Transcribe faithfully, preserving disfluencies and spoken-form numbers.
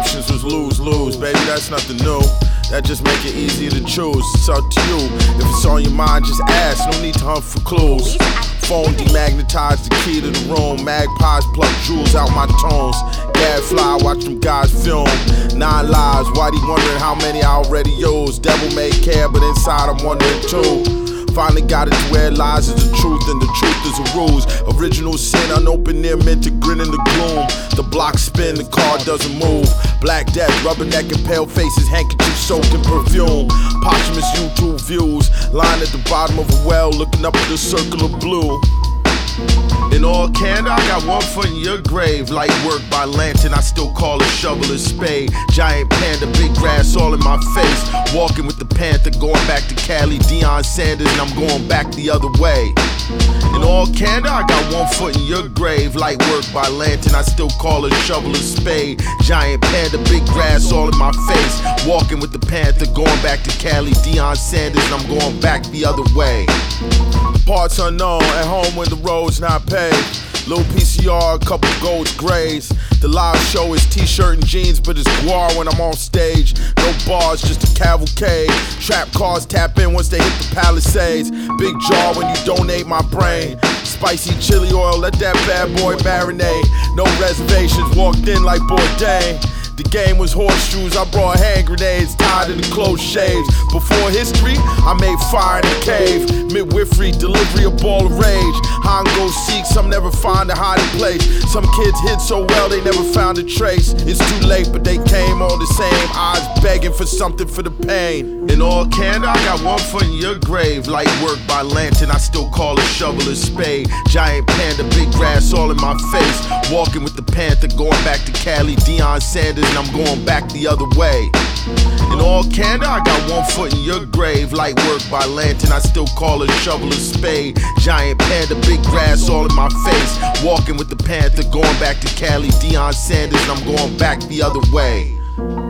options was lose-lose. Baby, that's nothing new. That just make it easier to choose. It's up to you. If it's on your mind, just ask. No need to hunt for clues. Phone demagnetized the key to the room. Magpies pluck jewels out my tones. Gadfly, watch them guys film. Nine lives, why they wondering how many I already used? Devil may care, but inside I'm wondering too. Finally got it to where lies is the truth and the truth is a ruse. Original sin, unopened near meant to grin in the gloom. The block spin, the car doesn't move. Black death, rubberneck and pale faces, handkerchief soaked in perfume. Posthumous YouTube views, lying at the bottom of a well, looking up at the circle of blue. In all candor, I got one foot in your grave. Light work by lantern, I still call a shovel a spade. Giant panda, big grass all in my face. Walking with the panther, going back to Cali, Deion Sanders, and I'm going back the other way. In all candor, I got one foot in your grave. Light work by lantern, I still call a shovel a spade. Giant panda, big grass all in my face. Walking with the panther, going back to Cali, Deion Sanders, and I'm going back the other way. Parts unknown, at home when the road's not paved. Little P C R, a couple golds, grays. The live show is t-shirt and jeans, but it's guar when I'm on stage. No bars, just a cavalcade. Trap cars tap in once they hit the Palisades. Big jaw when you donate my brain. Spicy chili oil, let that bad boy marinate. No reservations, walked in like Bourdain. The game was horseshoes, I brought hand grenades tied in the close shaves. Before history, I made fire in a cave. Midwifery, delivery, a ball of rage. Hongo seek, some never find a hiding place. Some kids hid so well they never found a trace. It's too late, but they came all the same. Eyes begging for something for the pain. In all candor, I got one foot in your grave. Light work by lantern, I still call a shovel a spade. Giant panda, big grass all in my face. Walking with the panther, going back to Cali, Deion Sanders, and I'm going back the other way. In all candor, I got one foot in your grave. Light work by lantern, I still call a shovel a spade. Giant panda, big grass all in my face. Walking with the panther, going back to Cali, Deion Sanders, and I'm going back the other way.